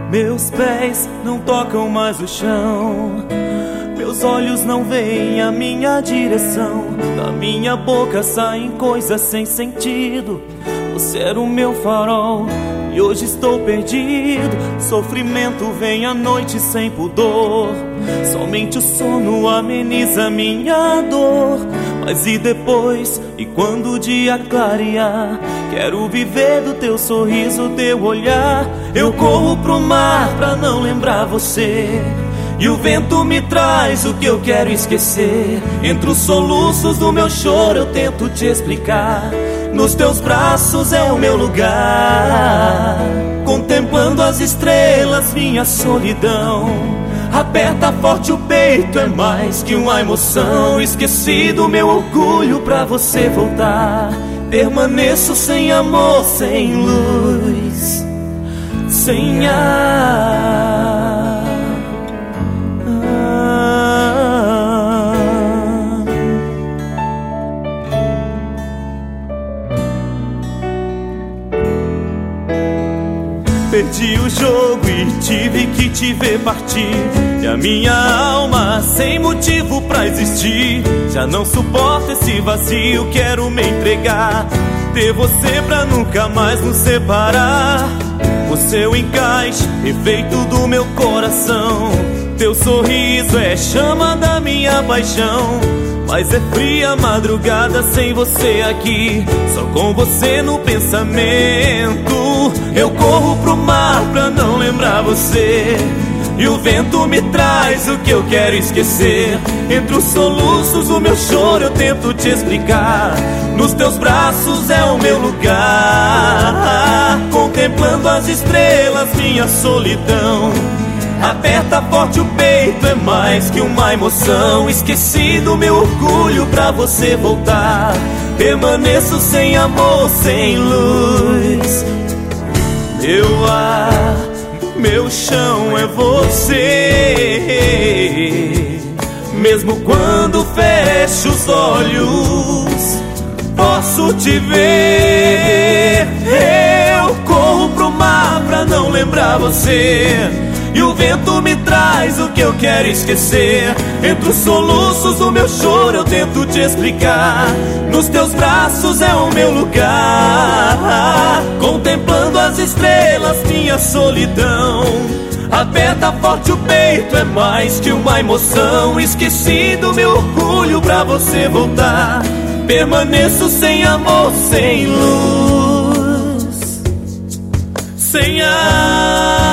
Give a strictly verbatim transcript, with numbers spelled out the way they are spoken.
Meus pés não tocam mais o chão, meus olhos não veem a minha direção. Da minha boca saem coisas sem sentido. Você era o meu farol e hoje estou perdido. Sofrimento vem à noite sem pudor, somente o sono ameniza minha dor. Mas e depois? E quando o dia clarear? Quero viver do teu sorriso, teu olhar. Eu corro pro mar pra não lembrar você, e o vento me traz o que eu quero esquecer. Entre os soluços do meu choro eu tento te explicar. Nos teus braços é o meu lugar, contemplando as estrelas, minha solidão. Aperta forte o peito, é mais que uma emoção. Esqueci do meu orgulho pra você voltar. Permaneço sem amor, sem luz, sem ar. Ah. Perdi o jogo e tive que te ver partir, e a minha alma sem motivo pra existir. Já não suporto esse vazio, quero me entregar, ter você pra nunca mais nos separar. O seu encaixe, efeito do meu coração. Teu sorriso é chama da minha paixão. Mas é fria a madrugada sem você aqui, só com você no pensamento. Eu corro pro mar pra não lembrar você, e o vento me traz o que eu quero esquecer. Entre os soluços do meu choro eu tento te explicar. Nos teus braços é o meu lugar, contemplando as estrelas, minha solidão. Aperta forte o peito, é mais que uma emoção. Esqueci do meu orgulho pra você voltar. Permaneço sem amor, sem luz. Meu ar, meu chão é você. Mesmo quando fecho os olhos, posso te ver. Eu corro pro mar pra não lembrar você, e o vento me traz o que eu quero esquecer. Entre os soluços do meu choro eu tento te explicar. Nos teus braços é o meu lugar, contemplando as estrelas, minha solidão. Aperta forte o peito, é mais que uma emoção. Esqueci do meu orgulho pra você voltar. Permaneço sem amor, sem luz, sem ar.